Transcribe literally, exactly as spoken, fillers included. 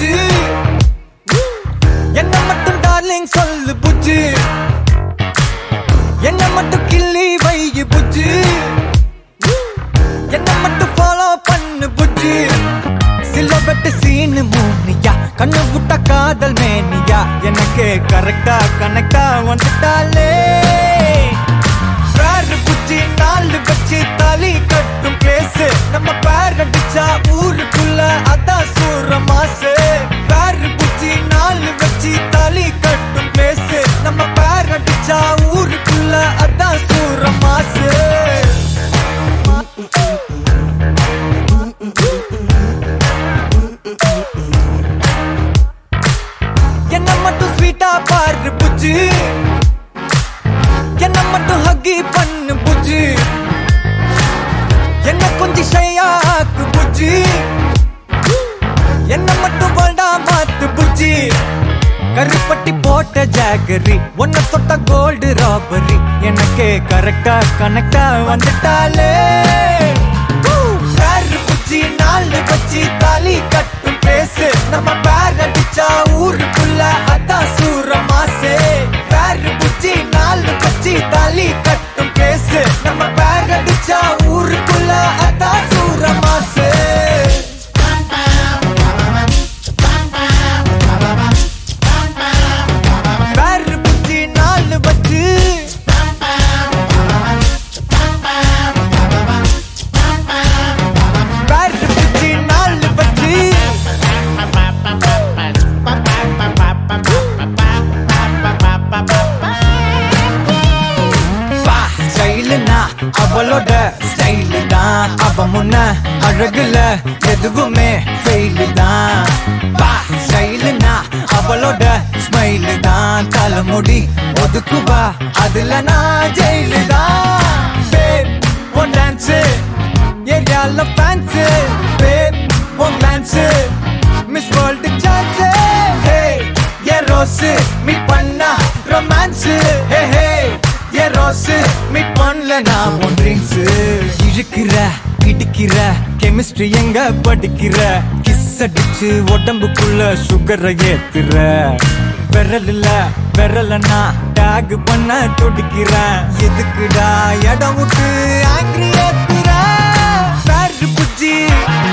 புஜ்ஜி என்ன மட்டும் டார்லிங் சொல்லு புஜ்ஜி என்ன மட்டும் கிள்ளி வை புஜ்ஜி என்ன மட்டும் ஃபாலோ பண்ணு புஜ்ஜி சில வெட்டு சீனு மூனியா கண்ணு விட்ட காதல் மேனியா எனக்கு கரெக்டா கனெக்டா வந்துட்டாலே பேரு புஜ்ஜி நாலு வச்சு தாலி கட்டும் பிளேஸ் நம்ம பேர் அடிச்சா ஊருக்குள்ள அதான் சூற மாசு பேரு புஜ்ஜி நாலு வச்சு தாலி கட்டும் பிளேஸ் நம்ம பேர் அடிச்சா ஊருக்குள்ள அதான் சூற மாசு என்ன மட்டும் ஸ்வீட்டா பாரு புஜ்ஜி என்ன மட்டும் ஹக்கி பண்ணு புஜ்ஜி என்ன கொஞ்சம் ஷையாக்கு புஜ்ஜி என்ன மட்டும் வேண்டா மாத்து புஜ்ஜி கருப்பட்டி போட்ட ஜாகரி ஒன்ன தொட்ட கோல்டு ராபரி எனக்கு கரெக்டா கனெக்டா வந்துட்டாலே பேரு புஜ்ஜி நாலு வச்சு தாலி கட்டும் பேசு நம்ம பேர் அடிச்சா ஊருக்குள்ள அதான் சூற மாசே பேரு புஜ்ஜி நாலு வச்சு தாலி கட்டும் பேசு நம்ம பேர் அடிச்சா ஊருக்குள்ள அதான் சூற மாசே பேரு புஜ்ஜி நாலு வச்சு பேரு புஜ்ஜி நாலு வச்சு அவளோட ஸ்டைலு தான் அவ முன்ன அழகுல எதுவுமே ஃபெயிலு தான் பா ஸ்டைலுனா அவளோட ஸ்மைலு தான் தலைமுடி ஒதுக்குவா அதுல நான் ஜெயிலு தான் பேப் ஒன் டான்ஸு ஏரியால fans babe one dance miss world chance hey a rose meet பண்ணா ரொமான்ஸு hey hey a rose meet பண்ணல நான் ஒன் ட்ரிங்க்ஸு இழுக்கிற இடிக்கிற கெமிஸ்ட்ரி எங்க படிக்கிற கிஸ் அடிச்சு உடம்புக்குள்ள சுகரை ஏத்துற விரல் இல்ல விரலன்னா டேக் பண்ண துடிக்கிறேன் எதுக்குடா இடம் விட்டு ஆங்கிரி ஏத்துற பேரு புஜ்ஜி